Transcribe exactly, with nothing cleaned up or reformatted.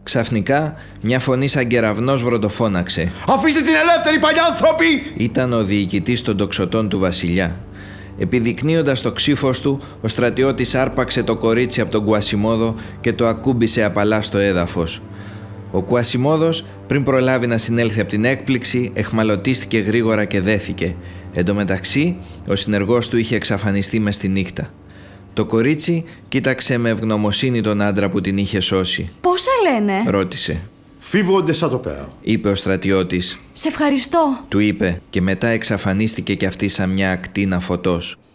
Ξαφνικά, μια φωνή σαν κεραυνός βροντοφώναξε. «Αφήστε την ελεύθερη, παλιάνθρωποι!» Ήταν ο διοικητής των τοξωτών του βασιλιά. Επιδεικνύοντας το ξύφος του, ο στρατιώτης άρπαξε το κορίτσι από τον Κουασιμόδο και το ακούμπησε απαλά στο έδαφος. Ο Κουασιμόδος, πριν προλάβει να συνέλθει από την έκπληξη, εχμαλωτίστηκε γρήγορα και δέθηκε. Εν τω μεταξύ, ο συνεργός του είχε εξαφανιστεί μες τη νύχτα. Το κορίτσι κοίταξε με ευγνωμοσύνη τον άντρα που την είχε σώσει. «Πόσα λένε?» ρώτησε. «Φίβο de Saint-Oper», είπε ο στρατιώτης. «Σε ευχαριστώ», του είπε, και μετά εξαφανίστηκε κι αυτή σαν μια ακτίνα φωτός.